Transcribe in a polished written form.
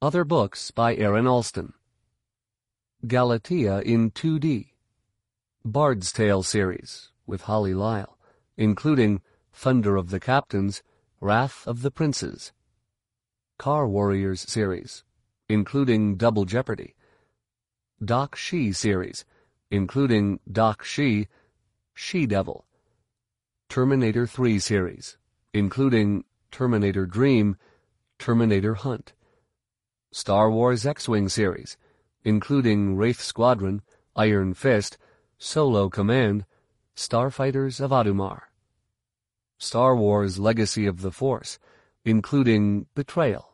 Other books by Aaron Alston. Galatea in 2D. Bard's Tale series with Holly Lyle, including Thunder of the Captains, Wrath of the Princes. Car Warriors series, including Double Jeopardy. Doc She series, including Doc She, She-Devil. Terminator 3 series, including Terminator Dream, Terminator Hunt. Star Wars X-Wing series, including Wraith Squadron, Iron Fist, Solo Command, Starfighters of Adumar. Star Wars Legacy of the Force, including Betrayal.